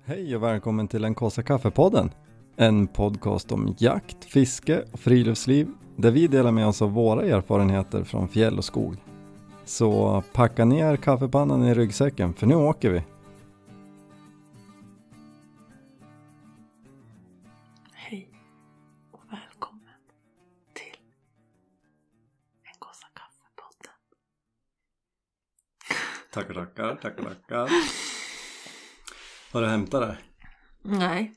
Hej och välkommen till den Kåsa Kaffepodden. En podcast om jakt, fiske och friluftsliv där vi delar med oss av våra erfarenheter från fjäll och skog. Så packa ner kaffepannan i ryggsäcken för nu åker vi. Hej och välkommen till en Kåsa Kaffepodden. Tackar. Har du hämtat det? Nej.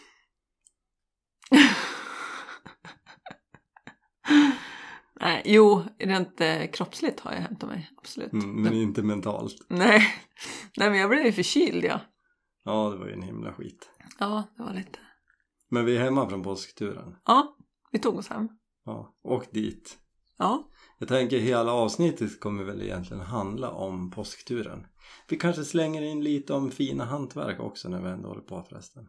Nej, jo, rent kroppsligt har jag hämtat mig, absolut. Men inte mentalt. Nej, men jag blev ju förkyld, ja. Ja, det var ju en himla skit. Ja, det var lite. Men vi är hemma från påskturen. Ja, vi tog oss hem. Ja, och dit. Ja. Jag tänker hela avsnittet kommer väl egentligen handla om påskturen. Vi kanske slänger in lite om fina hantverk också när vi ändå håller på förresten.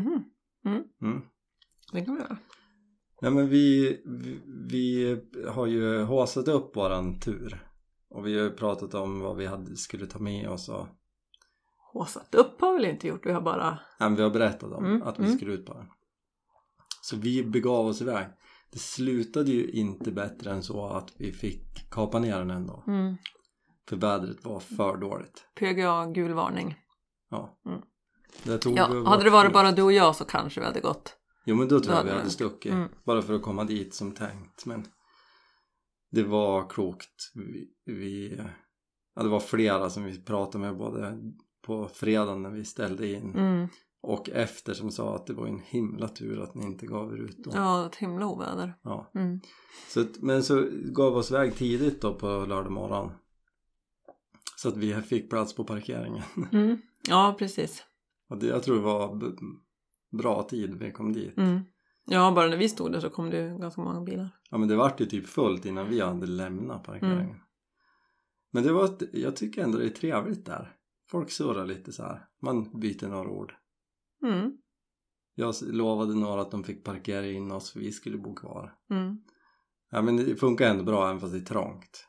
Det kan vi göra. Nej, men vi har ju håsat upp våran tur. Och vi har ju pratat om vad vi skulle ta med oss. Och... Håsat upp har vi väl inte gjort, vi har bara... Nej, men vi har berättat om att vi skulle ut på den. Så vi begav oss iväg. Det slutade ju inte bättre än så att vi fick kapa ner den ändå. För vädret var för dåligt. PGA, gul varning. Ja. Hade det varit bara du och jag så kanske vi hade gått. Jo, men då tror jag vi hade stuckit. Bara för att komma dit som tänkt. Men det var klokt. Det var flera som vi pratade med både på fredagen när vi ställde in. Och efter som sa att det var en himla tur att ni inte gav er ut då. Ja, ett himla oväder. Ja. Men så gav oss väg tidigt då på lördag morgon. Så att vi fick plats på parkeringen. Ja, precis. Och jag tror det var bra tid vi kom dit. Ja, bara när vi stod där så kom det ganska många bilar. Ja, men det var ju typ fullt innan vi hade lämnat parkeringen. Men jag tycker ändå det är trevligt där. Folk surrar lite så här. Man byter några ord. Jag lovade några att de fick parkera in oss för vi skulle bo kvar. Ja, men det funkar ändå bra även fast det är trångt.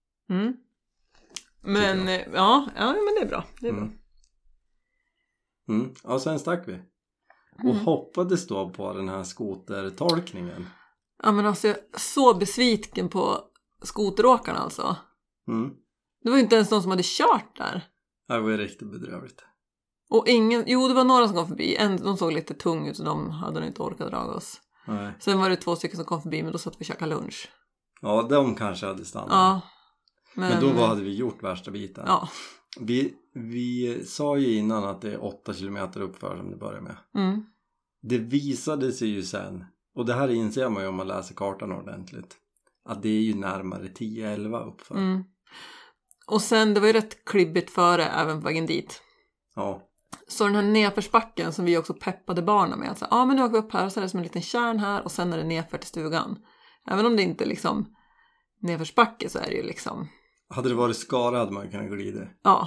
Men ja, men det är bra. Det är bra. Ja, sen stack vi. Och hoppades då på den här skotertolkningen. Ja, men alltså jag är så besviken på skoteråkarna alltså. Det var ju inte ens någon som hade kört där. Det var ju riktigt bedrövligt. Och det var några som kom förbi. De såg lite tung ut så de hade nog inte orkat dra oss. Nej. Sen var det 2 stycken som kom förbi men då satt vi och käkade lunch. Ja, de kanske hade stannat. Ja. Men då hade vi gjort värsta biten. Ja. Vi sa ju innan att det är 8 kilometer uppför som det börjar med. Det visade sig ju sen, och det här inser man ju om man läser kartan ordentligt, att det är ju närmare 10-11 uppför. Och sen, det var ju rätt klibbigt före även på vägen dit. Ja. Så den här nedförsbacken som vi också peppade barnen med. Alltså, men nu åker vi upp här och så är det som en liten kärn här och sen är det nedför till stugan. Även om det inte är liksom nedförsbacke så är det ju liksom... Hade det varit Skara hade man kunnat glida. Ja.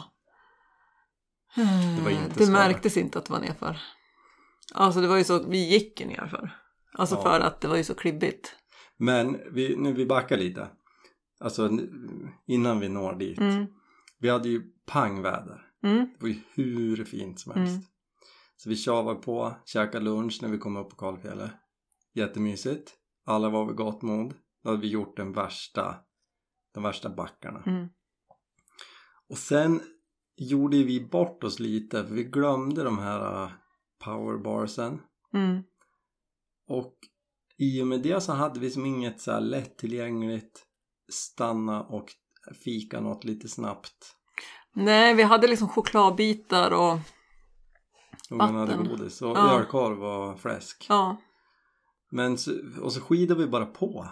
Det märktes inte att det var nerför. Alltså det var ju så, vi gick ju nerför. Alltså för att det var ju så klibbigt. Men vi backar lite. Alltså innan vi når dit. Vi hade ju pangväder. Det var ju hur fint som helst. Så vi tjavade på, käkade lunch när vi kom upp på Karlfjället. Jättemysigt. Alla var vid gott mod. Då hade vi gjort de värsta backarna. Och sen gjorde vi bort oss lite. För vi glömde de här powerbarsen. Och i och med det så hade vi som inget så här lättillgängligt stanna och fika något lite snabbt. Nej, vi hade liksom chokladbitar och vatten. Hade godis och ölkorv och fläsk. Ja. Men och så skidade vi bara på.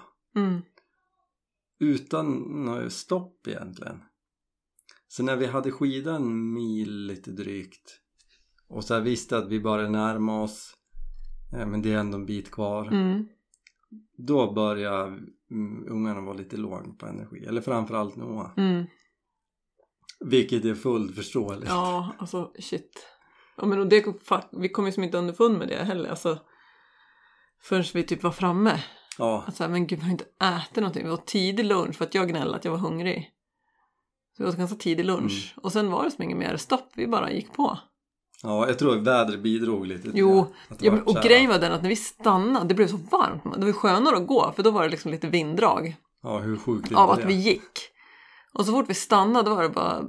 Utan något stopp egentligen. Så när vi hade skidat en mil lite drygt och så här visste att vi bara närmar oss, men det är ändå en bit kvar. Då börjar ungarna vara lite låg på energi. Eller framförallt Noah. Vilket är fullt förståeligt. Ja, alltså shit. Ja, men vi kom ju som inte underfund med det heller. Alltså, förrän vi typ var framme. Ja. Alltså, men gud, vi har inte ätit någonting. Vi var tidig lunch för att jag gnällde att jag var hungrig. Så det var ganska tidig lunch. Och sen var det som inget mer stopp. Vi bara gick på. Ja, jag tror att vädret bidrog lite. Jo, och grejen var den att när vi stannade, det blev så varmt. Det var skönare att gå, för då var det liksom lite vinddrag. Ja, hur sjukt av att vi gick. Och så fort vi stannade var det bara...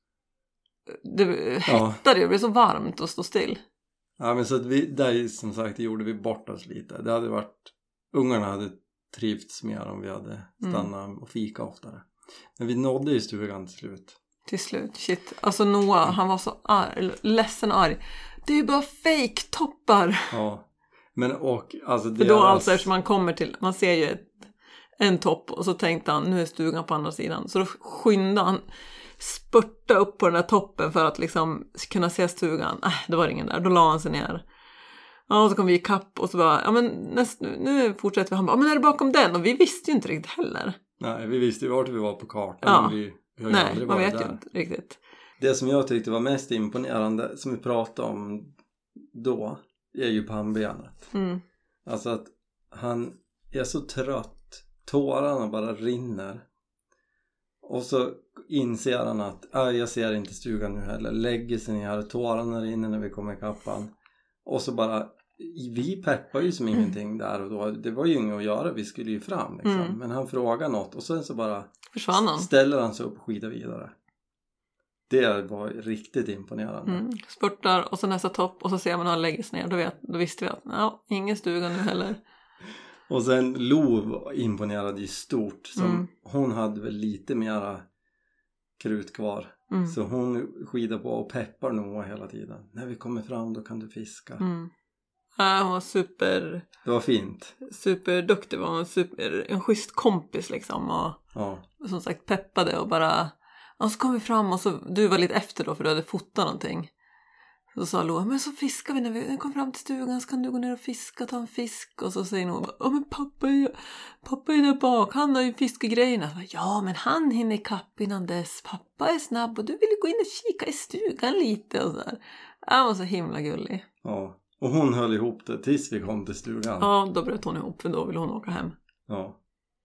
Det hettade, det blev så varmt att stå still. Ja, men så att vi, där som sagt gjorde vi bort oss lite. Det hade varit... Ungarna hade trivts mer om vi hade stannat och fika oftare. Men vi nådde ju stugan till slut. Till slut, shit. Alltså Noah, han var så ledsen och arg. Det är ju bara fake-toppar. Ja, men och... Alltså för då alltså eftersom man kommer till... Man ser ju en topp och så tänkte han, nu är stugan på andra sidan. Så då skyndade han spurta upp på den där toppen för att liksom kunna se stugan. Det var ingen där. Då la han sig ner. Ja, och så kom vi i kapp och så bara, ja men nu fortsätter vi. Han bara, men är det bakom den? Och vi visste ju inte riktigt heller. Nej, vi visste ju vart vi var på kartan. Ja. Men vi har ju nej, aldrig man varit vet där. ju inte riktigt. Det som jag tyckte var mest imponerande, som vi pratade om då, är ju pannbenet. Alltså att han är så trött. Tårarna bara rinner. Och så inser han att jag ser inte stugan nu heller. Lägger sig ner, tårarna rinner när vi kommer i kappan. Och så bara, vi peppar ju som ingenting där och då. Det var ju inget att göra, vi skulle ju fram liksom. Men han frågar något och sen så bara försvann han. Ställer han sig upp och skidar vidare. Det var riktigt imponerande. Spurtar och så nästa topp och så ser man när han lägger sig ner. Då visste vi att ingen stuga nu heller. Och sen Lov imponerade ju stort. Som hon hade väl lite mera krut kvar. Så hon skidar på och peppar Noah hela tiden. När vi kommer fram då kan du fiska. Hon var super... Det var fint. Superduktig var hon. En schysst kompis liksom. Och som sagt peppade och bara... Och så kom vi fram och så... Du var lite efter då för du hade fotat någonting. Så sa Loa, men så fiskar vi när vi kom fram till stugan, så kan du gå ner och fiska, ta en fisk. Och så säger Noah, men pappa är där bak, han har ju fiskegrejerna. Ja, men han hinner ikapp innan dess, pappa är snabb och du vill ju gå in och kika i stugan lite och så där. Han var så himla gullig. Ja, och hon höll ihop det tills vi kom till stugan. Ja, då bröt hon ihop för då ville hon åka hem. Ja.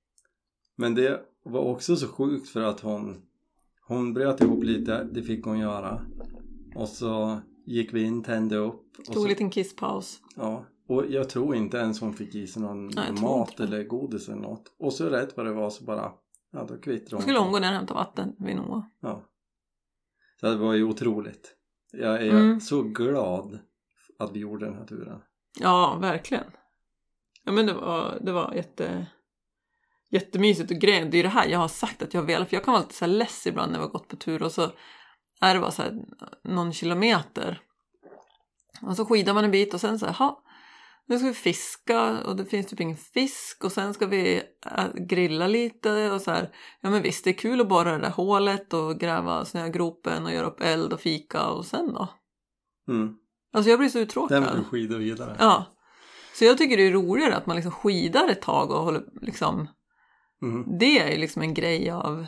Men det var också så sjukt för att hon bröt ihop lite, det fick hon göra. Och så gick vi in, tände upp. Tog en liten kisspaus. Ja, och jag tror inte ens hon fick i sig någon mat eller godis eller något. Och så rätt vad det var så bara, då kvittrade hon. Skulle hon gå ner och hämta vatten vid Noah. Ja. Så det var ju otroligt. Jag är så glad att vi gjorde den här turen. Ja, verkligen. Ja, men det var jättemysigt och grejen. Det är ju det här jag har sagt att jag vill. För jag kan vara lite så här less ibland när vi har gått på tur och så är det bara så här någon kilometer. Och så skidar man en bit och sen så här, nu ska vi fiska och det finns typ ingen fisk och sen ska vi grilla lite och så här. Ja men visst, det är kul att borra det där hålet och gräva snögropen och göra upp eld och fika och sen då. Alltså jag blir så uttråkad. Den blir skidor vidare. Ja. Så jag tycker det är roligare att man liksom skidar ett tag och håller liksom. Det är ju liksom en grej av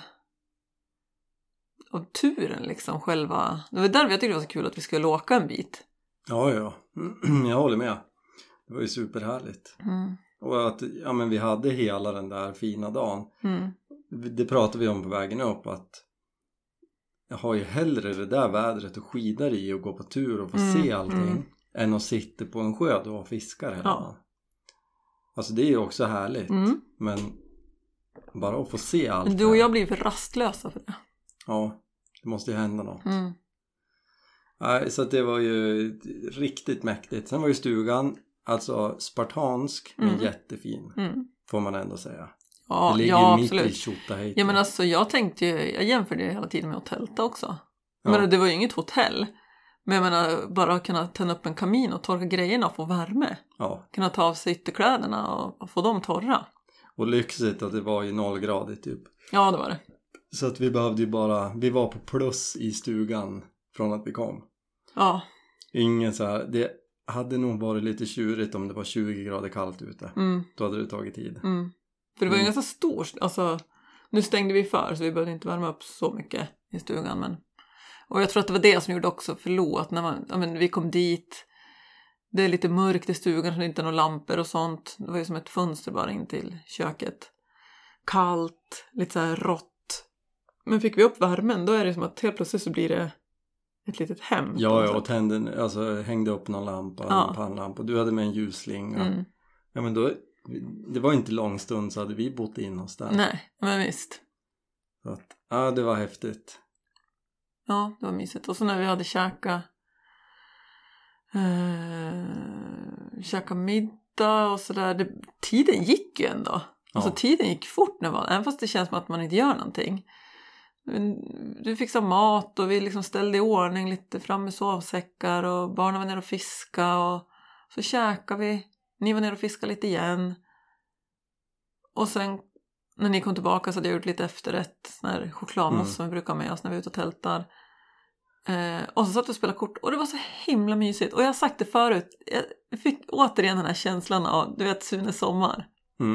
turen liksom själva. Det var därför jag tyckte det var så kul att vi skulle åka en bit. Ja, jag håller med. Det var ju superhärligt. Och att men vi hade hela den där fina dagen. Det pratade vi om på vägen upp att jag har ju hellre det där vädret och skidar i och gå på tur och få se allting än att sitta på en sjö och fiskar hela dagen. Alltså det är ju också härligt. Men bara att få se allt. Du och jag blir för rastlösa för det. Ja, det måste ju hända något. Nej, så att det var ju riktigt mäktigt. Sen var ju stugan alltså spartansk men jättefin. Får man ändå säga. Ja, det ligger mitt absolut. i Tjotahejti. Ja men alltså jag jämförde det hela tiden med att tälta också. Men det var ju inget hotell. Men jag menar bara kunna tända upp en kamin och torka grejerna och få värme. Ja. Kunna ta av sig ytterkläderna och få dem torra. Och lyxigt att det var ju 0 grader typ. Ja det var det. Så att vi behövde ju vi var på plus i stugan från att vi kom. Ja. Ingen så här, det hade nog varit lite tjurigt om det var 20 grader kallt ute. Då hade det tagit tid. För det var ju ganska stor, alltså nu stängde vi för så vi behövde inte värma upp så mycket i stugan. Men, och jag tror att det var det som gjorde också förlåt när vi kom dit. Det är lite mörkt i stugan, så det är inte några lampor och sånt. Det var ju som ett fönster bara in till köket. Kallt, lite så här rått. Men fick vi upp värmen, då är det som att helt plötsligt så blir det ett litet hem. Ja, och hängde upp någon lampa, en pannlampa. Du hade med en ljusslinga. Ja, men då, det var inte lång stund så hade vi bott in oss där. Nej, men visst. Så att, det var häftigt. Ja, det var mysigt. Och så när vi hade käka middag och sådär. Tiden gick ju ändå. Alltså tiden gick fort även fast det känns som att man inte gör någonting. Du fixade mat och vi liksom ställde i ordning lite fram med sovsäckar och barnen var nere och fiskade och så käkade vi. Ni var nere och fiskade lite igen. Och sen när ni kom tillbaka så hade jag gjort lite efterrätt. Sån här chokladmousse som vi brukar ha med oss när vi är ute och tältar. Och så satt vi och spelade kort. Och det var så himla mysigt. Och jag har sagt det förut. Jag fick återigen den här känslan av, du vet, Sunes sommar.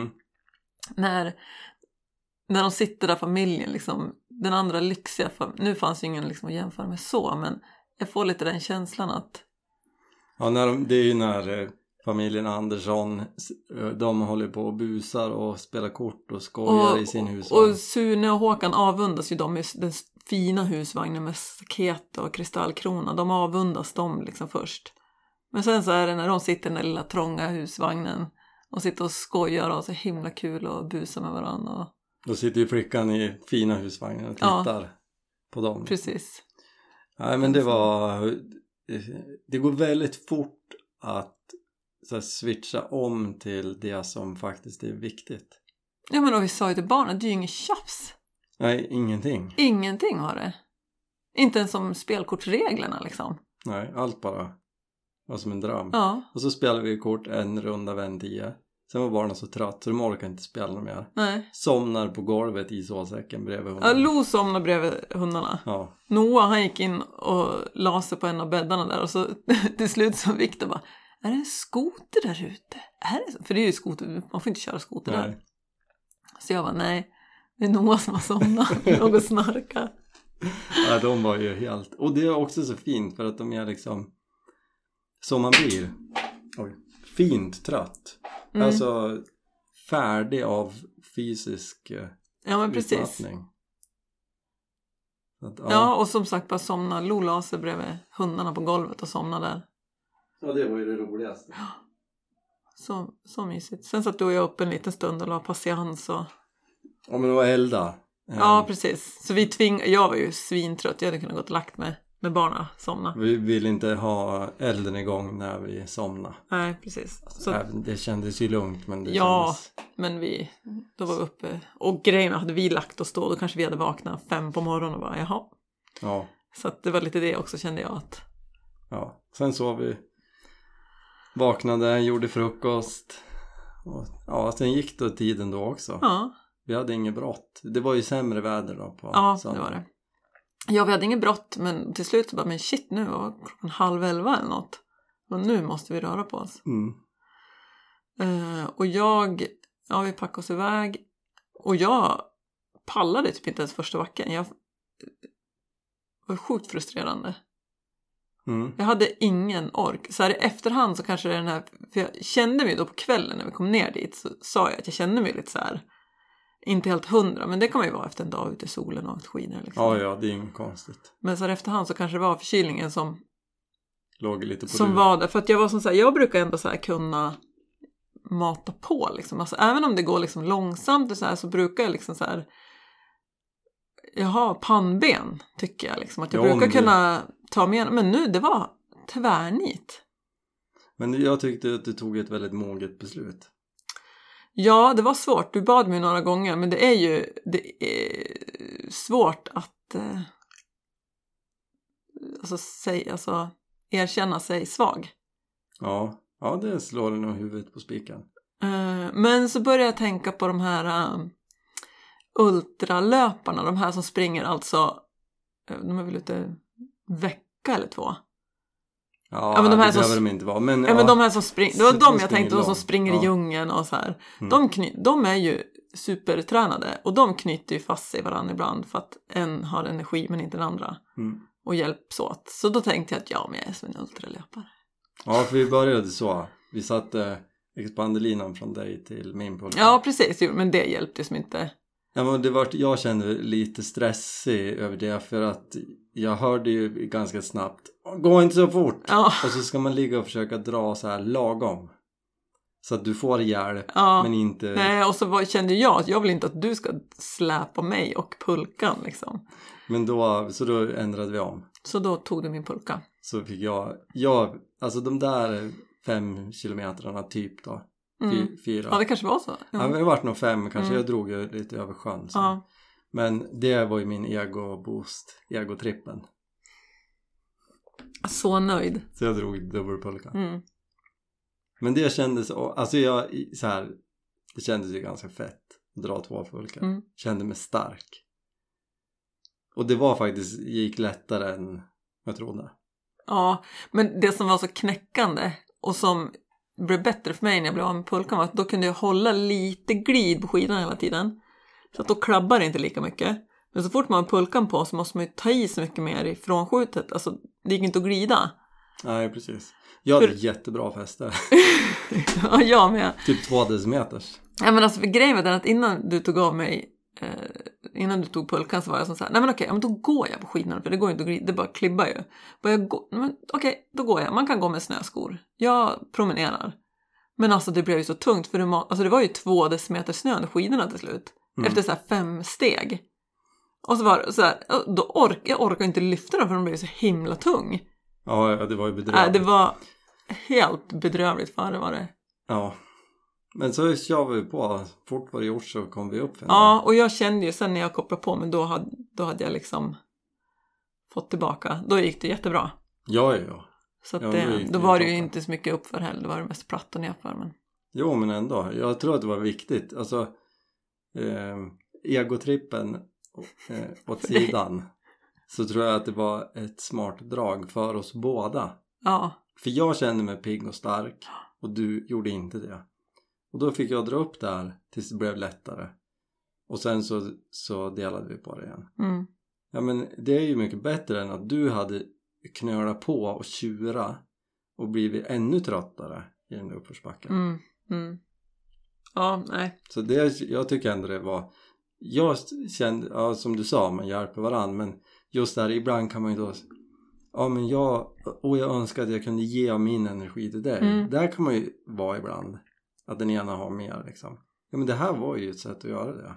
När de sitter där, familjen liksom. Den andra lyxiga. Nu fanns ju ingen liksom att jämföra med så. Men jag får lite den känslan att... Ja, det är ju när familjen Andersson, de håller på och busar och spelar kort och skojar i sin husvagn. Och Sune och Håkan avundas ju de den fina husvagnen med staket och kristallkrona. De avundas dem liksom först. Men sen så är det när de sitter i den lilla trånga husvagnen och sitter och skojar och så himla kul och busar med varandra. Och... Då sitter ju flickan i fina husvagnen och tittar på dem. Precis. Nej, men det går väldigt fort att så här, switcha om till det som faktiskt är viktigt. Ja, men då vi sa ju till barnen, det är ju inget tjafs. Nej, ingenting. Ingenting var det. Inte ens som spelkortsreglerna liksom. Nej, allt bara var som en dröm. Ja. Och så spelade vi kort en runda vän 10. Sen var barnen så trött så de orkar inte spela mer. Nej. Somnar på golvet i sovsäcken bredvid hundarna. Ja, Lo somnar bredvid hundarna. Ja. Noah, han gick in och la sig på en av bäddarna där. Och så till slut så Victor bara, är det en skoter där ute? Är det så? För det är ju skoter, man får inte köra skoter där. Så jag bara, nej, det är Noah som har somnat. Något snarka. Ja, de var ju helt... Och det är också så fint för att de är liksom... Som man blir... fint trött. Alltså färdig av fysisk utmattning. Ja, och som sagt bara somna. Lo la sig bredvid hundarna på golvet och somna där. Ja, det var ju det roligaste. Så mysigt. Sen satt du och jag upp en liten stund och la patiens och... Ja, men det var elda. Ja, precis. Så jag var ju svintrött. Jag hade kunnat gå och lagt med barnen somna. Vi ville inte ha elden igång när vi somnade. Nej, precis. Så... Det kändes ju lugnt, men det kändes... men då var vi uppe. Och grejen hade vi lagt oss då kanske vi hade vaknat 5 på morgonen och bara, jaha. Ja. Så att det var lite det också, kände jag att... Ja, sen sov vi. Vaknade, gjorde frukost. Och sen gick då tiden då också. Ja. Vi hade inget brott. Det var ju sämre väder då på söndag. Det var det. Ja, vi hade inget brott, men till slut så bara, men shit, nu var 10:30 eller något. Och nu måste vi röra på oss. Och vi packade oss iväg. Och jag pallade typ inte ens första backen. Jag var sjukt frustrerande. Jag hade ingen ork. Så här i efterhand så kanske det är den här... För jag kände mig då på kvällen när vi kom ner dit, så sa jag att jag kände mig lite så här... Inte helt 100, men det kan man ju vara efter en dag ute i solen och skiner liksom. Ja, det är inget konstigt. Men så här efterhand så kanske det var förkylningen som låg lite på som var där. För att jag var som så här, jag brukar ändå så här kunna mata på liksom. Alltså även om det går liksom långsamt och så här, så brukar jag liksom så här... Jag har pannben, tycker jag liksom. Att jag brukar kunna ta med... Men nu, det var tvärnit. Men jag tyckte att du tog ett väldigt moget beslut. Ja, det var svårt. Du bad mig några gånger. Men det är svårt att erkänna sig svag. Ja, det slår nog huvudet på spiken. Men så började jag tänka på de här ultralöparna. De här som springer alltså... De är väl ute vecka eller 2. Ja, men de här behöver de inte vara. Men de här som springer... Det var de jag tänkte, de som springer i djungeln och så här. De är ju supertränade. Och de knyter ju fast sig varandra ibland. För att en har energi men inte den andra. Och hjälps åt. Så då tänkte jag att jag är som en ultralöpare. Ja, för vi började så. Vi satte expandelinan från dig till min pulka. Ja, precis. Men det hjälpte som inte... Ja, men jag kände lite stressig över det. För att jag hörde ju ganska snabbt. Gå inte så fort. Ja. Och så ska man ligga och försöka dra så här lagom. Så att du får hjälp. Ja. Men inte... Nej, och så kände jag att jag vill inte att du ska släpa mig och pulkan liksom. Men då ändrade vi om. Så då tog du min pulka. Så fick jag alltså de där 5 kilometrarna typ då. 4. Ja, det kanske var så. Ja, det var nog 5 kanske. Jag drog ju lite över sjön. Så. Ja. Men det var ju min ego-trippen. Så nöjd. Så jag drog dubbelpulkan. Men det kändes, alltså det kändes ju ganska fett att dra 2 pulkar. Kände mig stark. Och det var faktiskt, gick lättare än jag trodde. Ja, men det som var så knäckande och som blev bättre för mig när jag blev av med pulkan var att då kunde jag hålla lite glid på skidan hela tiden. Så att då klabbar det inte lika mycket. Men så fort man har pulkan på så måste man ju ta i så mycket mer ifrån skjutet. Alltså det gick inte att glida. Nej, precis. Jag hade jättebra fäste. Ja, jag med. Typ 2 decimeters. Ja, men alltså för grejen var den att innan du tog av mig, innan du tog pulkan så var jag som så här, nej men okej, men då går jag på skidorna för det går inte att glida, det bara klibbar ju. Okej, då går jag. Man kan gå med snöskor. Jag promenerar. Men alltså det blev ju så tungt för det var ju 2 decimeter snö under skidorna till slut. Efter så här 5 steg. Och så var det så här, jag orkar inte lyfta dem för de blev så himla tung. Ja, det var ju bedrövligt. Det var helt bedrövligt för det var det. Ja. Men så kör vi på. Fort var det gjort så kom vi upp. Ja, och jag kände ju sen när jag kopplade på men då hade jag liksom fått tillbaka. Då gick det jättebra. Ja. Så att då var det ju inte så mycket uppför heller. Det var det mest platt och nerför. Men... Jo, men ändå. Jag tror att det var viktigt. Alltså, egotrippen åt sidan. Så tror jag att det var ett smart drag för oss båda. Ja. För jag kände mig pigg och stark. Och du gjorde inte det. Och då fick jag dra upp där tills det blev lättare. Och sen så delade vi på det igen. Ja, men det är ju mycket bättre än att du hade knölat på och tjura och blivit ännu tröttare i den uppförsbacken. Ja, nej. Så jag tycker ändå det var... Jag kände, ja, som du sa, man hjälper varandra. Men just där, ibland kan man ju då... Ja, men jag önskar att jag kunde ge min energi till dig. Där kan man ju vara ibland. Att den ena har mer liksom. Ja, men det här var ju ett sätt att göra det.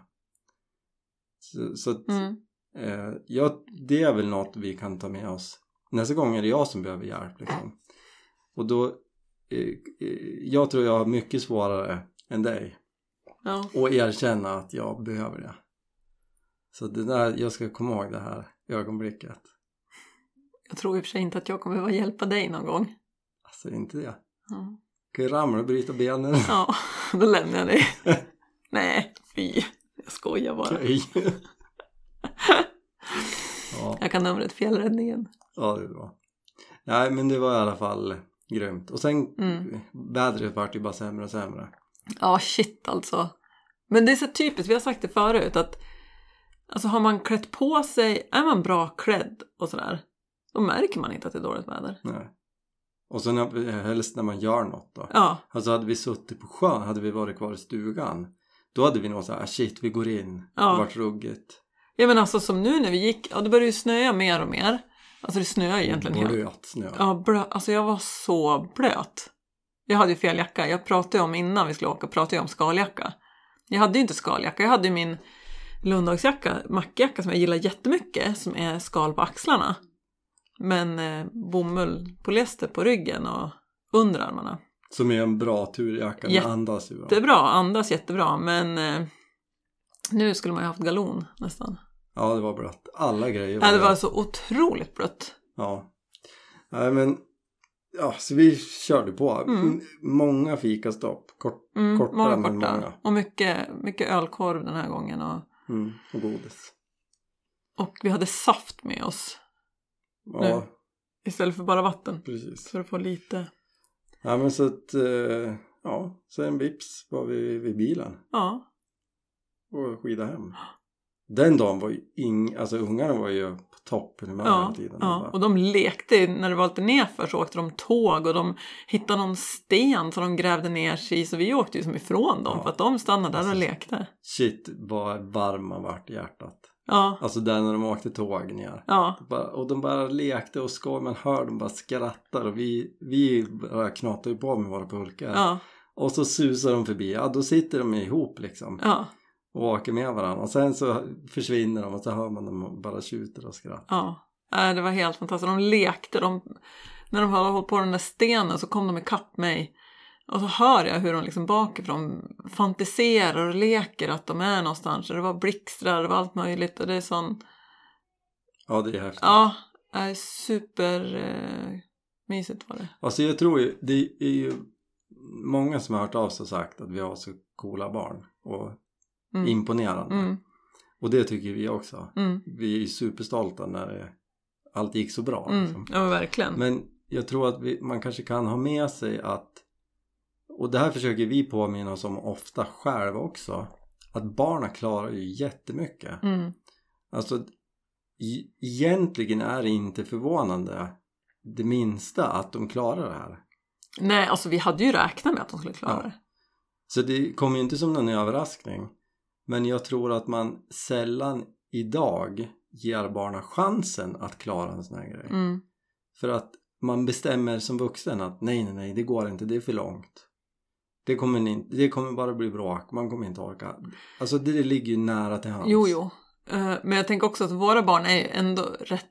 Så det är väl något vi kan ta med oss. Nästa gång är det jag som behöver hjälp liksom. Och då jag tror jag har mycket svårare än dig. Ja. Och erkänna att jag behöver det. Så det där, jag ska komma ihåg det här ögonblicket. Jag tror i och för sig inte att jag kommer behöva hjälpa dig någon gång. Alltså inte det. Ja. Kan ju ramla och bryta benen. Ja, då lämnar jag dig. Nej, fy. Jag skojar bara. Okay. Ja. Jag kan numret fjällräddningen. Ja, det är bra. Nej, men det var i alla fall grymt. Och sen vädret var ju bara sämre och sämre. Ja, shit alltså. Men det är så typiskt, vi har sagt det förut att alltså har man klätt på sig, är man bra klädd och sådär, då märker man inte att det är dåligt väder. Nej. Och sen helst när man gör något då. Ja. Alltså hade vi suttit på sjön, hade vi varit kvar i stugan, då hade vi nog så här, shit, vi går in. Ja. Det vart ruggigt. Ja, men alltså som nu när vi gick, det började ju snöa mer och mer. Alltså det snöar egentligen blöt snö. Ja, alltså jag var så blöt. Jag hade ju fel jacka. Jag pratade om innan vi skulle åka, pratade jag om skaljacka. Jag hade ju inte skaljacka. Jag hade ju min Lundagsjacka, mackjacka som jag gillar jättemycket, som är skal på axlarna. Men bomull, polyester på ryggen och underarmarna. Som är en bra turjacka, men andas ju bra. Jättebra, andas jättebra, men nu skulle man ju haft galon nästan. Ja, det var blött. Alla grejer var det var så otroligt blött. Ja. Nej, men ja, så vi körde på. Många fikastopp. Kortare men många. Och mycket ölkorv den här gången. Och godis. Och vi hade saft med oss. Ja. Nu, istället för bara vatten. Precis. För att få lite. Ja, men så att så en vips var vi vid bilen. Ja. Och skida hem. Den dagen var ju alltså ungarna var ju på toppen hela tiden. Ja, och de lekte, när det var lite nerför så åkte de tåg och de hittade någon sten som de grävde ner sig i, så vi åkte ju som ifrån dem för att de stannade där och lekte. Shit, vad varm man vart i hjärtat. Ja. Alltså där när de åkte tåg ner. Ja. Och de bara lekte och skoj. Man hör dem bara skrattar. Och vi bara knatar ju på med våra pulkar. Ja. Och så susar de förbi. Ja, då sitter de ihop liksom. Ja. Och åker med varandra. Och sen så försvinner de. Och så hör man dem bara tjuter och skrattar. Ja. Det var helt fantastiskt. De lekte. När de hade hållit på den där stenen så kom de ikapp mig. Och så hör jag hur de liksom bakifrån fantiserar och leker att de är någonstans. Och det var blixtrar, det var allt möjligt. Och det är sån... Ja, det är häftigt. Ja, det är super mysigt var det. Alltså jag tror ju, det är ju många som har hört av sig och sagt att vi har så coola barn. Och imponerande. Mm. Och det tycker vi också. Mm. Vi är ju superstolta när allt gick så bra. Liksom. Ja, verkligen. Men jag tror att man kanske kan ha med sig att, och det här försöker vi påminna oss om ofta själva också, att barnen klarar ju jättemycket. Mm. Alltså egentligen är det inte förvånande det minsta att de klarar det här. Nej, alltså vi hade ju räknat med att de skulle klara det. Så det kommer ju inte som någon överraskning. Men jag tror att man sällan idag ger barnen chansen att klara en sån här grej. Mm. För att man bestämmer som vuxen att nej, det går inte, det är för långt. Det kommer bara bli bråk, man kommer inte orka. Alltså det ligger ju nära till hands. Jo. Men jag tänker också att våra barn är ju ändå rätt,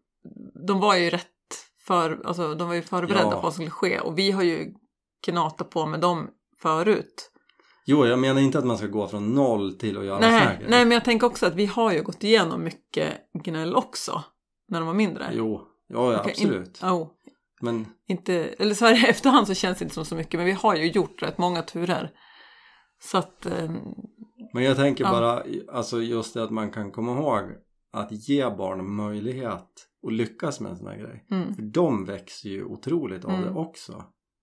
de var ju de var ju förberedda på vad som skulle ske. Och vi har ju knatat på med dem förut. Jo, jag menar inte att man ska gå från 0 till att göra nej, men jag tänker också att vi har ju gått igenom mycket gnäll också när de var mindre. Jo, absolut. Men inte, eller så här i efterhand så känns det inte som så mycket, men vi har ju gjort rätt många turer. Så att men jag tänker bara, alltså just det att man kan komma ihåg att ge barnen möjlighet att lyckas med en sån här grej. Mm. För de växer ju otroligt av det också.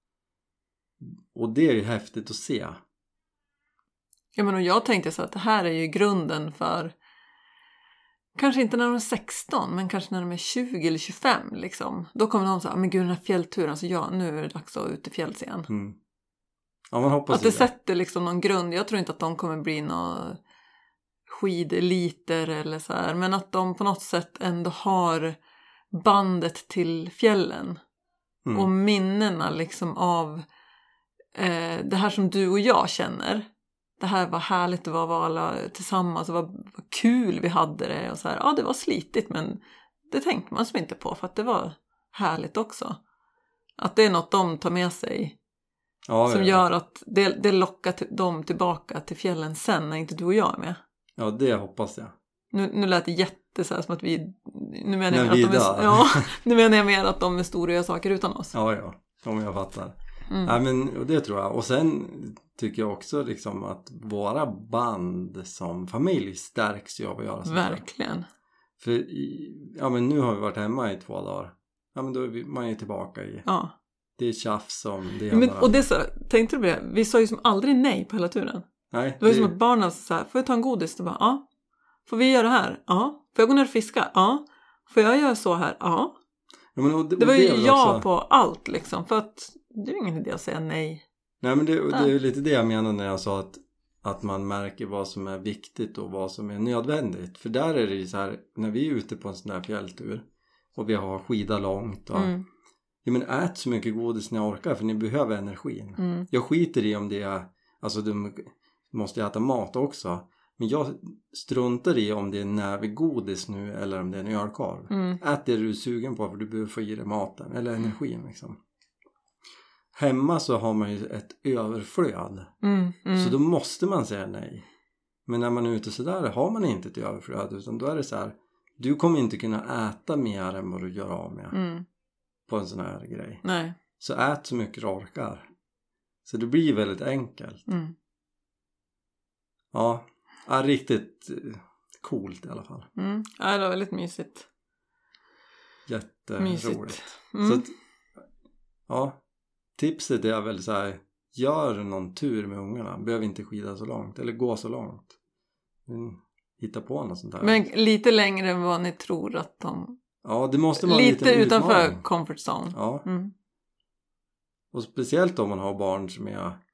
Och det är ju häftigt att se. Ja, men och jag tänkte så att det här är ju grunden för, kanske inte när de är 16, men kanske när de är 20 eller 25 liksom. Då kommer de så här, men gud den här fjällturen, så nu är det dags att ut i fjälls igen. Mm. Ja, man hoppas att det sätter liksom någon grund. Jag tror inte att de kommer bli några skideliter eller så här, men att de på något sätt ändå har bandet till fjällen. Mm. Och minnena liksom av det här som du och jag känner. Det här var härligt att vara alla tillsammans och vad kul vi hade det. Och så här, det var slitigt, men det tänkte man som inte på för att det var härligt också. Att det är något de tar med sig som gör att det lockar dem tillbaka till fjällen sen när inte du och jag är med. Ja, det hoppas jag. Nu lät det så här som att vi... Nu menar jag mer att de är stora och gör saker utan oss. Ja, om jag fattar. Mm. Ja, men och det tror jag. Och sen tycker jag också liksom att våra band som familj stärks ju av att göra så. Verkligen. För men nu har vi varit hemma i 2 dagar. Ja, men då är man ju tillbaka i. Ja. Det är tjafs som det är. Men, och det så, tänkte du på det? Vi sa ju som aldrig nej på hela turen. Nej. Det var ju som att barnen så här, får jag ta en godis? Och bara, ja. Får vi göra det här? Ja. Får jag gå ner och fiska? Ja. Får jag göra så här? Ja. Ja, men det var ju ja på allt liksom. För att det är ingen idé att säga nej. Nej, men det är ju lite det jag menar när jag sa att man märker vad som är viktigt och vad som är nödvändigt. För där är det ju så här, när vi är ute på en sån där fjälltur och vi har skida långt och men ät så mycket godis ni orkar för ni behöver energin. Mm. Jag skiter i om det är, alltså du måste äta mat också. Men jag struntar i om det är nävegodis nu eller om det är en ölkorv. Mm. Ät det du är sugen på för du behöver få i dig maten eller energin liksom. Hemma så har man ju ett överflöd. Så då måste man säga nej. Men när man är ute sådär har man inte ett överflöd. Utan då är det så här, du kommer inte kunna äta mer än vad du gör av med. På en sån här grej. Nej. Så ät så mycket du orkar. Så det blir väldigt enkelt. Ja, riktigt coolt i alla fall. Ja, det var väldigt mysigt. Jätteroligt. Så att, ja, tipset är väl så här, gör någon tur med ungarna. Behöver inte skida så långt eller gå så långt. Men hitta på något sånt här. Men lite längre än vad ni tror att de... Ja, det måste vara lite utanför comfort zone. Ja. Och speciellt om man har barn som är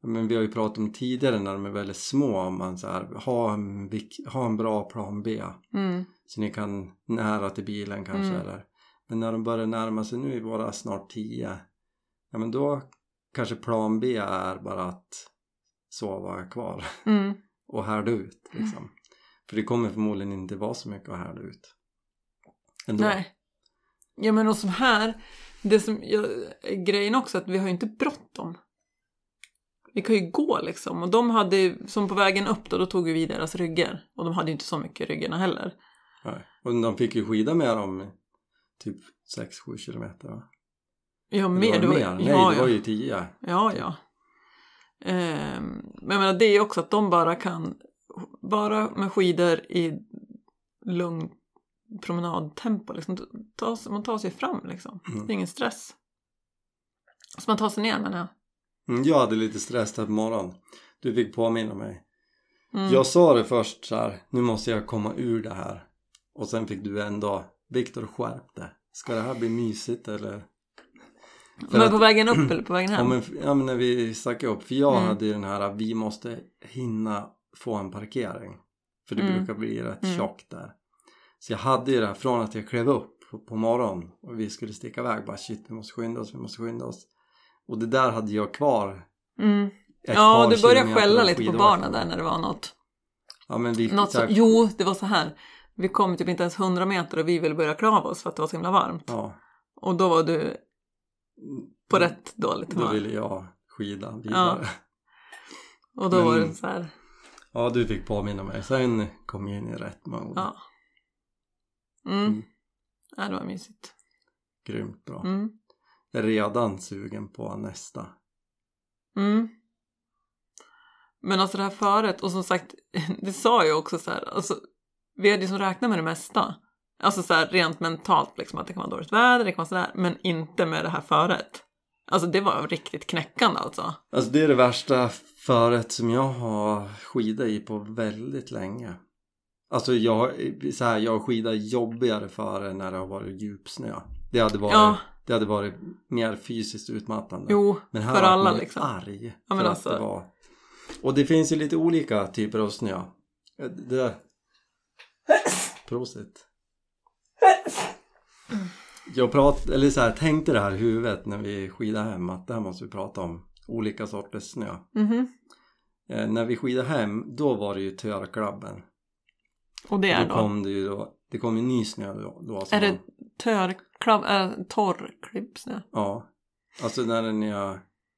Men vi har ju pratat om tidigare när de är väldigt små. Om man så här, ha en bra plan B. Så ni kan nära till bilen kanske. Eller. Men när de börjar närma sig nu i våra snart 10. Ja men då kanske plan B är bara att sova kvar. Och härda ut liksom. För det kommer förmodligen inte vara så mycket att härda ut. Ändå. Nej. Ja men och som här. Det som grejen också att vi har ju inte bråttom. Vi kan ju gå liksom. Och de hade som på vägen upp då tog vi deras ryggar. Och de hade ju inte så mycket ryggarna heller. Nej. Och de fick ju skida med dem typ 6-7 kilometer va? Ja mer. Det var mer. Nej det var ju 10. Ja. Men jag menar, det är också att de bara med skidor i lugn promenadtempo liksom, man tar sig fram liksom. Det är ingen stress. Så man tar sig ner menar jag. Jag hade lite stress där på morgonen. Du fick påminna mig. Jag sa det först så här, nu måste jag komma ur det här. Och sen fick du ändå, Viktor skärpte. Ska det här bli mysigt eller? Men på vägen upp eller på vägen hem? Ja men när vi stack upp. För jag hade ju den här, vi måste hinna få en parkering. För det brukar bli rätt tjockt där. Så jag hade ju det här från att jag klev upp på morgonen. Och vi skulle sticka iväg. Bara shit, vi måste skynda oss. Och det där hade jag kvar. Ja, du började skälla lite på barnen där när det var något. Ja, men jo, det var så här. Vi kom typ inte ens 100 meter och vi ville börja klava oss för att det var så himla varmt. Ja. Och då var du på rätt dåligt humör. Då ville jag skida vidare. Ja. Och då var det så här. Ja, du fick påminna mig. Sen kom jag in i rätt mode. Ja. Ja, det var mysigt. Grymt bra. Jag är redan sugen på nästa. Men alltså det här förut, och som sagt, det sa jag också så här, alltså, vi hade ju som räknat med det mesta. Alltså så här rent mentalt liksom, att det kan vara dåligt väder, det kan vara sådär, men inte med det här förut. Alltså det var riktigt knäckande alltså. Alltså det är det värsta förut som jag har skidat i på väldigt länge. Alltså jag har skidat jobbigare före när det har varit djupsnö. Det hade varit mer fysiskt utmattande. Jo, men här för var alla man liksom. Arg ja, men alltså. Att det var. Och det finns ju lite olika typer av snö. Prosit. Jag tänkte det här i huvudet när vi skidade hem att det här måste vi prata om. Olika sorters snö. När vi skidade hem, då var det ju törklabben. Och det är det kom ju ny snö då är det torrklippsnö? Ja. Alltså när den är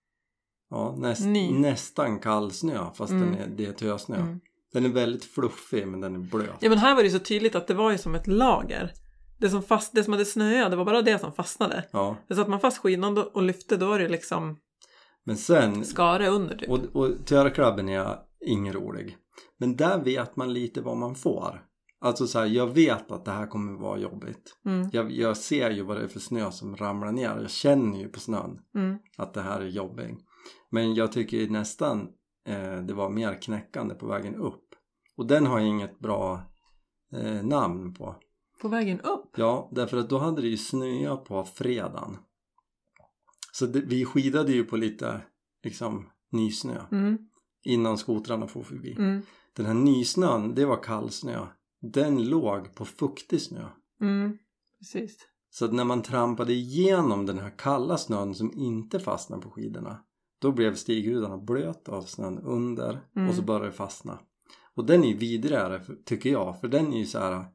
nästan kall snö fast det är tösnö. Den är väldigt fluffig men den är blöt. Ja men här var det så tydligt att det var ju som ett lager. Det som hade snöat, det var bara det som fastnade. Ja. Så att man fast skidan och lyfte, då var det liksom men sen skare under typ. Och törklabben är ingen rolig. Men där vet man lite vad man får. Alltså så här, jag vet att det här kommer vara jobbigt. Jag ser ju vad det är för snö som ramlar ner. Jag känner ju på snön att det här är jobbigt. Men jag tycker nästan det var mer knäckande på vägen upp. Och den har jag inget bra namn på. På vägen upp? Ja, därför att då hade det ju snöa på fredagen. Så vi skidade ju på lite liksom nysnö. Innan skotrarna får förbi. Den här nysnön, det var kallsnö. Den låg på fuktig snö. Precis. Så att när man trampade igenom den här kalla snön som inte fastnade på skidorna. Då blev stighudarna blöt av snön under. Och så började det fastna. Och den är ju vidrigare tycker jag. För den är ju så här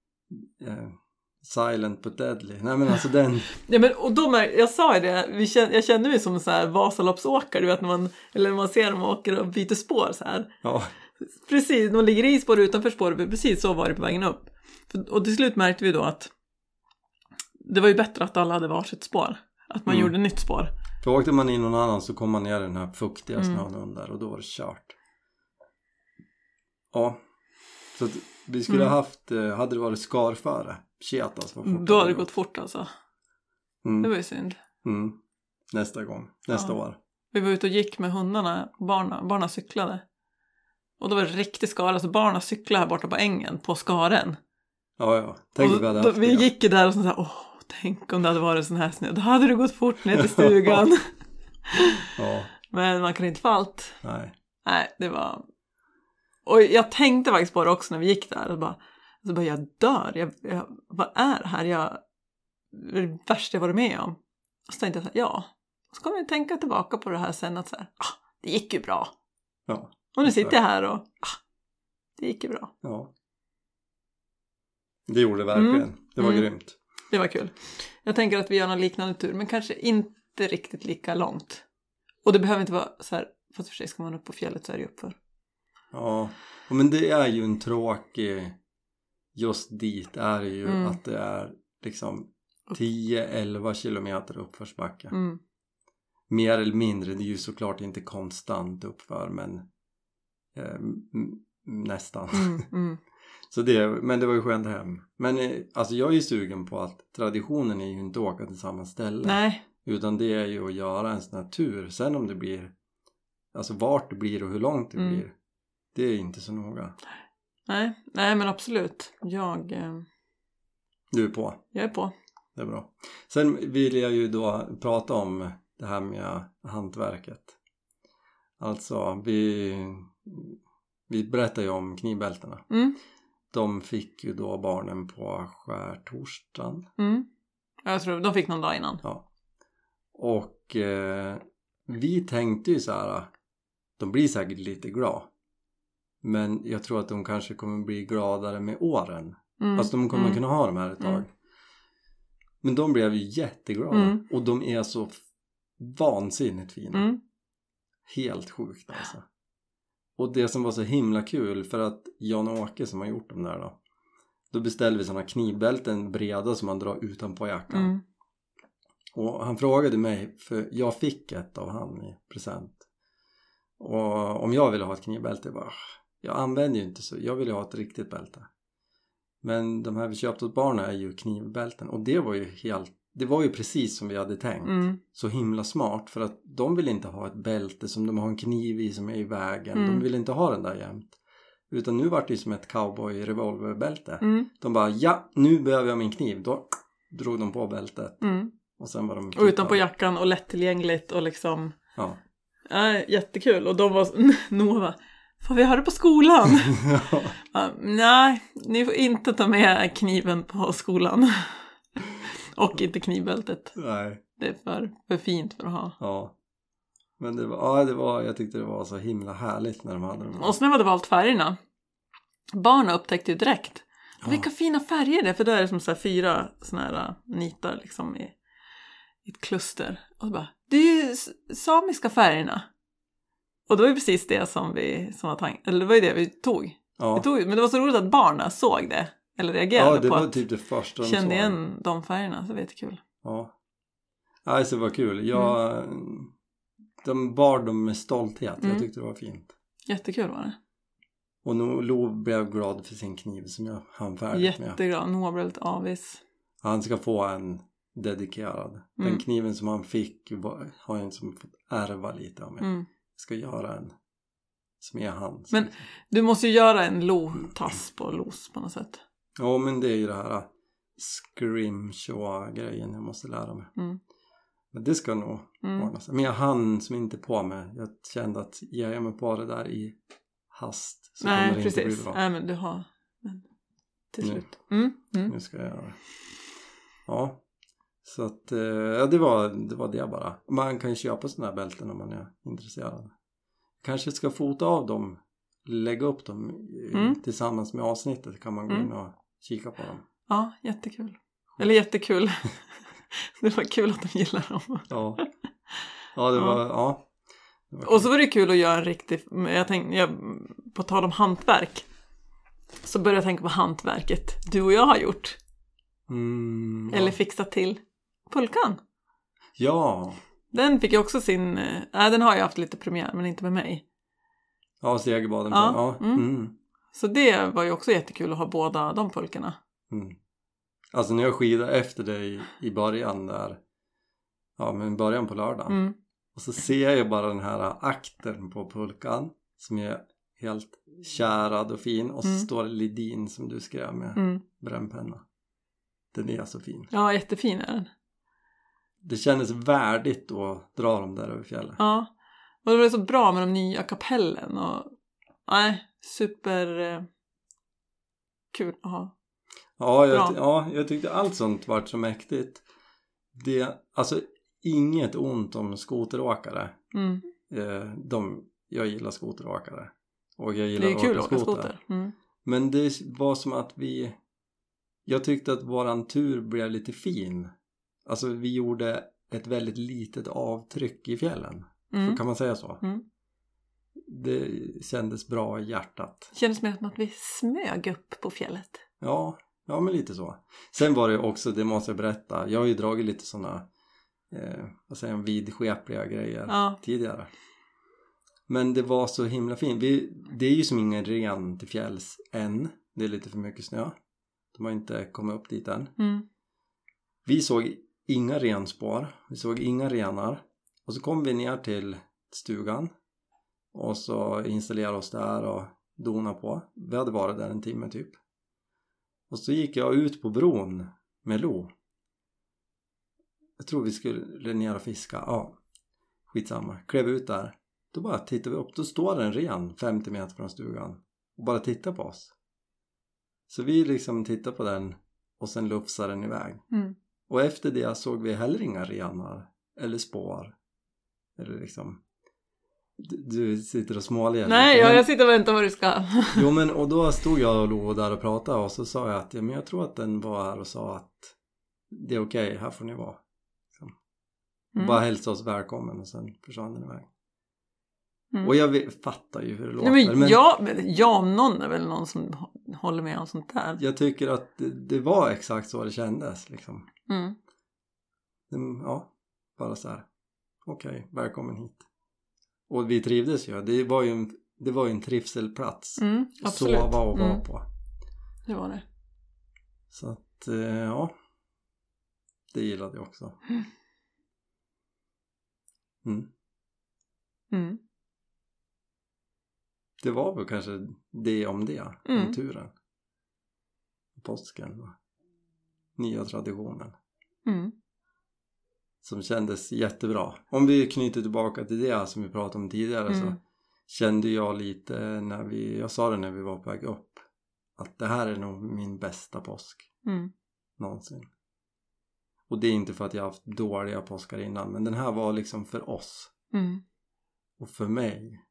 silent but deadly. Nej men alltså den. Ja men och jag sa ju det. Jag kände mig som så här Vasaloppsåkare. Du vet när man ser dem åker och byter spår så här. Ja. Precis, de ligger i spår utanför spår. Precis så var det på vägen upp. Och till slut märkte vi då att det var ju bättre att alla hade varsitt spår. Att man gjorde nytt spår. För åkte man in någon annan så kom man ner den här fuktiga snön under. Och då var det kört. Ja. Så att vi skulle ha haft, hade det varit skarföre. Shit alltså. Då hade det gått fort alltså. Det var ju synd. Nästa gång. Nästa år. Vi var ute och gick med hundarna. Barna cyklade. Och då var det riktigt skara. Så barna cyklade här borta på ängen. På skaren. Ja. Tänk vi hade haft vi gick där och så här. Tänk om det hade varit sån här snö. Då hade det gått fort ner till stugan. Ja. Men man kan inte få allt. Nej, det var... Och jag tänkte faktiskt på det också när vi gick där. Så bara jag dör. Vad är det här? Det är det värsta jag varit med om. Och så tänkte jag så här, ja. Så kommer jag tänka tillbaka på det här sen att så här, det gick ju bra. Ja. Och nu sitter jag här och det gick ju bra. Ja. Det gjorde det verkligen. Det var grymt. Det var kul. Jag tänker att vi gör någon liknande tur, men kanske inte riktigt lika långt. Och det behöver inte vara så här, fast för sig ska man upp på fjället så är det uppför. Ja, men det är ju en tråkig, just dit är det ju att det är liksom 10-11 kilometer uppförsbacke. Mer eller mindre, det är ju såklart inte konstant uppför, men nästan. Så men det var ju skönt hem. Men alltså jag är ju sugen på att traditionen är ju inte att åka till samma ställe. Nej. Utan det är ju att göra en sån här tur. Sen om det blir, alltså vart det blir och hur långt det blir, det är inte så noga. Nej men absolut. Du är på? Jag är på. Det är bra. Sen vill jag ju då prata om det här med hantverket. Alltså vi berättar ju om knivbältena. De fick ju då barnen på skärtorsdagen. Jag tror de fick någon dag innan. Ja. Och vi tänkte ju så här, de blir säkert lite glada. Men jag tror att de kanske kommer bli gladare med åren. Alltså de kommer kunna ha dem här ett tag. Men de blev ju jätteglada. Och de är så vansinnigt fina. Helt sjukt alltså. Och det som var så himla kul, för att Jan och Åke som har gjort dem där då beställde vi sådana knivbälten breda som man drar utanpå jackan. Och han frågade mig, för jag fick ett av han i present. Och om jag ville ha ett knivbälte, jag använder ju inte så, jag ville ha ett riktigt bälte. Men de här vi köpte åt barnen är ju knivbälten. Och det var ju precis som vi hade tänkt. Så himla smart, för att de vill inte ha ett bälte som de har en kniv i som är i vägen. De vill inte ha den där jämt. Utan nu var det ju som ett cowboy-revolverbälte. De bara, nu behöver jag min kniv. Då drog de på bältet. Och sen var de och utanpå jackan och lättillgängligt och liksom... Ja. Jättekul. Och de var Nova. Får vi ha det på skolan? Nej, ni får inte ta med kniven på skolan. Och inte knivbältet. Nej. Det är för fint för att ha. Ja. Men jag tyckte det var så himla härligt när de hade dem. Och sen när det valt färgerna. Barnen upptäckte ju direkt. Vilka fina färger det är. För där är det som så här 4 såna här nitar liksom i ett kluster. Och så bara, det är ju samiska färgerna. Och det var ju precis det som var tanken. Eller det var ju det vi tog. Ja. Men det var så roligt att barnen såg det. Eller reagerade på. Ja, det var typ det första de såg. Kände igen de färgerna, så det var jättekul. Ja. Alltså det var kul. De bar dem med stolthet. Jag tyckte det var fint. Jättekul var det. Och Lo blev glad för sin kniv som jag hann färdigt med. Jätteglad. Noah blev lite avis. Han ska få en dedikerad. Den kniven som han fick har jag inte som fått ärva lite av mig. Jag ska göra en som är hans. Men du måste ju göra en Lo-tass på Los på något sätt. Ja, men det är ju det här scrimshaw-grejen jag måste lära mig. Men det ska nog ordna sig. Men jag hann som inte på mig. Jag kände att ger jag mig på det där i hast så kommer det inte bli bra. Nej, men du har till slut. Nu ska jag göra det. Ja. Så att det var det bara. Man kan ju köpa sådana här bälten om man är intresserad. Kanske ska fota av dem, lägga upp dem tillsammans med avsnittet, kan man gå in och kika på dem. Ja, jättekul. Eller jättekul. Det var kul att de gillar dem. Ja, det var och så var det kul att göra en riktig, på tal om hantverk, så började jag tänka på hantverket du och jag har gjort. Eller fixat till pulkan. Ja. Den fick ju också sin... den har jag haft lite premiär, men inte med mig. Ja, Segerbaden. Ja. Så det var ju också jättekul att ha båda de pulkorna. Alltså när jag skidade efter dig i början där. Ja, men början på lördagen. Och så ser jag bara den här akten på pulkan. Som är helt kärad och fin. Och så står det Lidin som du skrev med brännpenna. Den är så fin. Ja, jättefin är den. Det kändes värdigt att dra dem där över fjället. Ja, Och det var så bra med de nya kapellen. Och nej, super kul att ha. Ja, jag tyckte allt sånt var så mäktigt. Alltså inget ont om skoteråkare. Jag gillar skoteråkare. Och jag gillar det är kul att åka skoter. Men det var som att jag tyckte att våran tur blev lite fin. Alltså vi gjorde ett väldigt litet avtryck i fjällen. Så kan man säga så. Det kändes bra i hjärtat. Det kändes mer som att vi smög upp på fjället. Ja, men lite så. Sen var det också, det måste jag berätta. Jag har ju dragit lite sådana vidskepliga grejer tidigare. Men det var så himla fint. Det är ju som ingen ren till fjälls än. Det är lite för mycket snö. De har inte kommit upp dit än. Vi såg inga renspår. Vi såg inga renar. Och så kom vi ner till stugan. Och så installerade oss där och dona på. Vi hade varit där en timme typ. Och så gick jag ut på bron med Lo. Jag tror vi skulle ner och fiska. Ja, skitsamma. Klev ut där. Då bara tittar vi upp. Då står det en ren 50 meter från stugan. Och bara tittar på oss. Så vi liksom tittar på den. Och sen lufsar den iväg. Och efter det såg vi heller inga renar. Eller spår. Eller liksom. Du sitter och småler. Nej, jag sitter och väntar vad du ska. Jo, men och då stod jag och Lo där och pratade. Och så sa jag att men jag tror att den var här och sa att det är okej, här får ni vara. Liksom. Bara hälsa oss välkommen och sen försvann den iväg. Och jag fattar ju hur det låter. Nej, men jag om någon är väl någon som håller med om sånt där. Jag tycker att det var exakt så det kändes liksom. Ja, bara så här. Okej, välkommen hit. Och vi trivdes ju. Det var ju en trivselplats. Absolut. Sova och vara på. Det var det. Så att, det gillade jag också. Det var väl kanske det om det. Om turen. Påsken. Nya traditionen. Som kändes jättebra. Om vi knyter tillbaka till det som vi pratade om tidigare så kände jag lite jag sa det när vi var på väg upp. Att det här är nog min bästa påsk. Någonsin. Och det är inte för att jag har haft dåliga påskar innan. Men den här var liksom för oss. Och för mig.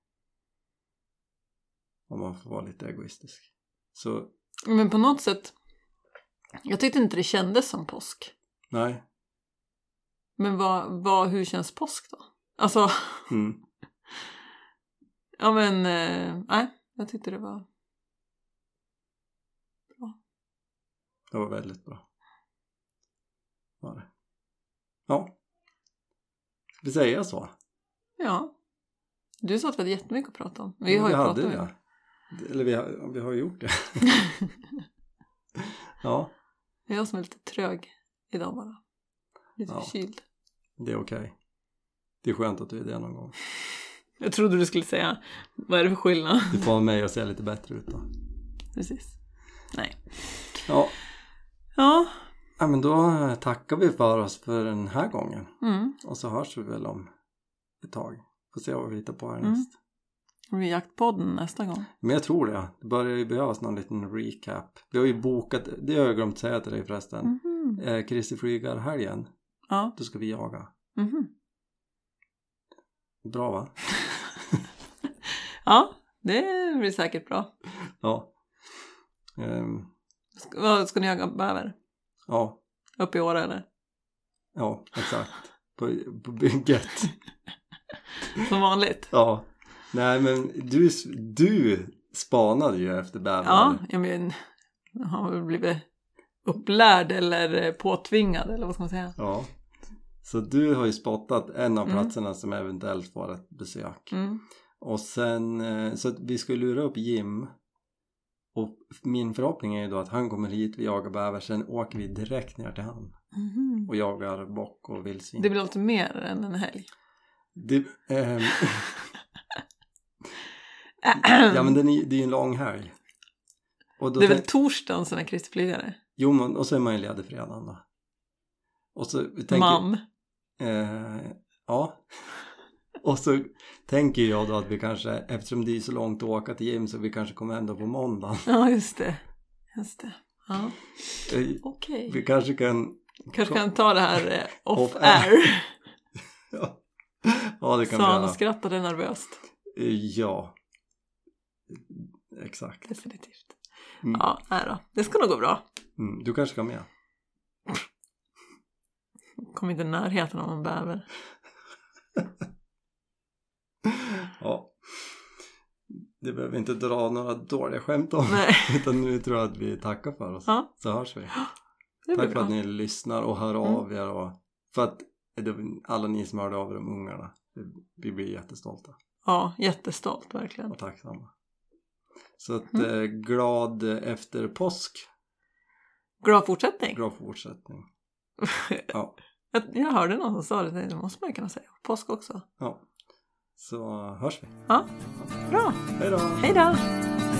Om man får vara lite egoistisk. Så. Men på något sätt. Jag tyckte inte det kändes som påsk. Nej. Men hur känns påsk då? Alltså. Ja men. Nej. Jag tyckte det var. Bra. Det var väldigt bra. Var det. Ja. Ska vi säga så? Ja. Du sa att vi hade jättemycket att prata om. Vi har ju pratat om det. Eller vi har gjort det. Ja. Jag är som är lite trög idag bara. Lite förkyld. Det är okej. Det är skönt att du är det någon gång. Jag trodde du skulle säga, vad är det för skillnad? Du får mig att se lite bättre ut då. Precis. Nej. Ja. Ja. Ja, men då tackar vi för oss för den här gången. Och så hörs vi väl om ett tag. Får se vad vi hittar på härnäst. React-podden nästa gång. Men jag tror det. Det börjar ju behövas någon liten recap. Vi har ju bokat, det har jag glömt säga till dig förresten. Kristi Flygar-helgen. Ja. Då ska vi jaga. Bra va? Ja, det blir säkert bra. Ja. Ska ni jaga bäver? Ja. Upp i Åre eller? Ja, exakt. På bygget. Som vanligt. Ja. Nej men du spanade ju efter bäver. Ja, jag har väl blivit upplärd eller påtvingad eller vad ska man säga. Ja. Så du har ju spottat en av platserna som eventuellt får ett besök. Och sen så att vi skulle lura upp Jim. Och min förhoppning är ju då att han kommer hit, vi jagar bäver, sen åker vi direkt ner till han. Och jagar bock och vildsvin. Det blir lite mer än en helg. Ja men det är ju en lång helg. Och då det är väl torsdagen som är Kristi Flygare? Jo men, och så är man ju ledig fredagen då. Och så tänker Mam. Ja. Och så tänker jag då att vi kanske, eftersom det är så långt att åka till gym, så vi kanske kommer ändå på måndagen. Ja, just det. Ja. Okej. Vi kanske kan ta det här off air. Ja, det kan så vi han skrattade nervöst. Ja. Exakt. Definitivt. Ja, nej då. Det ska nog gå bra. Du kanske ska med. Kom inte i närheten av en bäver. Ja. Det behöver inte dra några dåliga skämt om. Nej. Utan nu tror jag att vi tackar för oss. Ja. Så hörs vi. Tack för att ni lyssnar och hör av er. Och för att alla ni som hörde av er om ungarna. Vi blir jättestolta. Ja, jättestolt verkligen. Och tacksamma. Så att glad efter påsk. Glad fortsättning. Glad fortsättning. Ja. Jag hörde någon som sa det måste man ju kunna säga. Påsk också. Ja. Så hörs vi. Ja, bra. Hej då. Hej då.